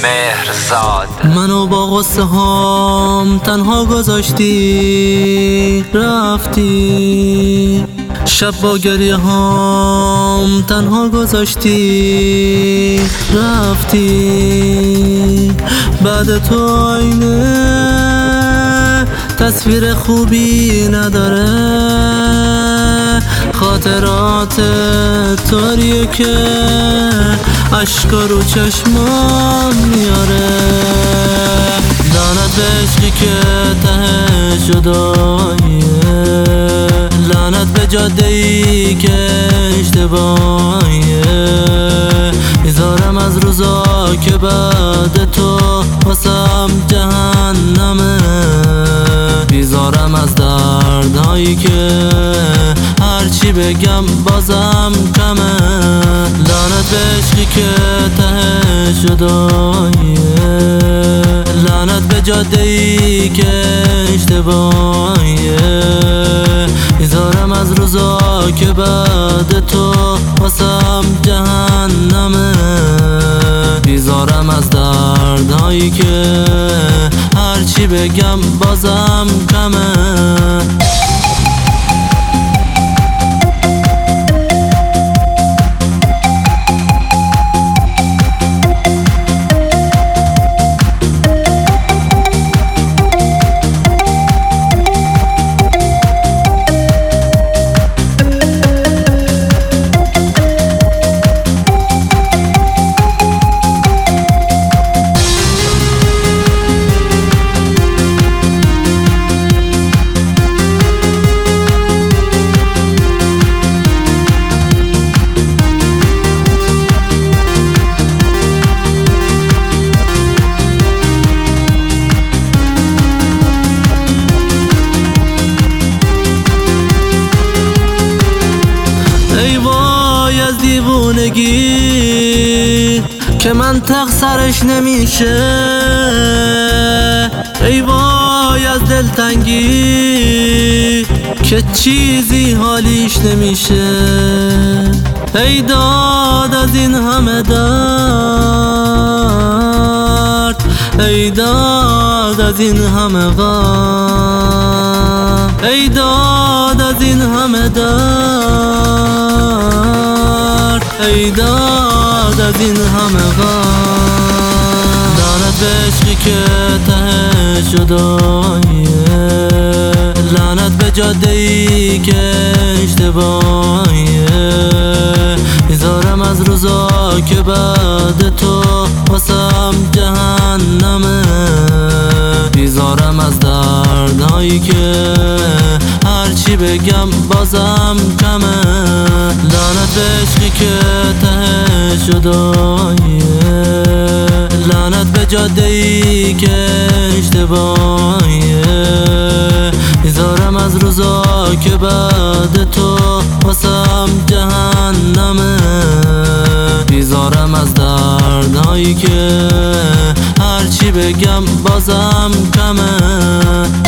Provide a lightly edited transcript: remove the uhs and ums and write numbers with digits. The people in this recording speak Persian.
مهرزاد. منو با غصه هام تنها گذاشتی رفتی، شب با گریه هام تنها گذاشتی رفتی. بعد تو آینه تصویر خوبی نداره، خاطرات طوریه که عشقا رو چشمام میاره. لعنت به عشقی که ته جداییه، لعنت به جاده‌ای که اشتباهیه. میذارم از روزا که بعد تو واسم جهنمه، بیزارم از دردهایی که هرچی بگم بازم کمه. لعنت به عشقی که ته جداییه، لعنت به جاده‌ای که اشتباهیه. میذارم از روزا که بعد تو واسم جهنمه، بیزارم از دردهایی که هرچی بگم بازم کمه. ای وای از دیوونگی که منطق سرش نمیشه، ای وای از دلتنگی که چیزی حالیش نمیشه. ای داد از این همه درد، ای داد از این همه غم، ای داد از این همه درد، ای داد از این همه غم. لعنت به عشقی که ته جداییه، لعنت به جاده‌ای که اشتباهیه. میذارم از روزا که بعد تو واسم جهنمه، بیزارم از دردهایی که هرچی بگم بازم کمه. لعنت به عشقی که ته جداییه، لعنت به جاده‌ای که اشتباهیه. میذارم از روزا که بعد تو واسم جهنمه، بیزارم از دردهایی که هرچی بگم بازم کمه.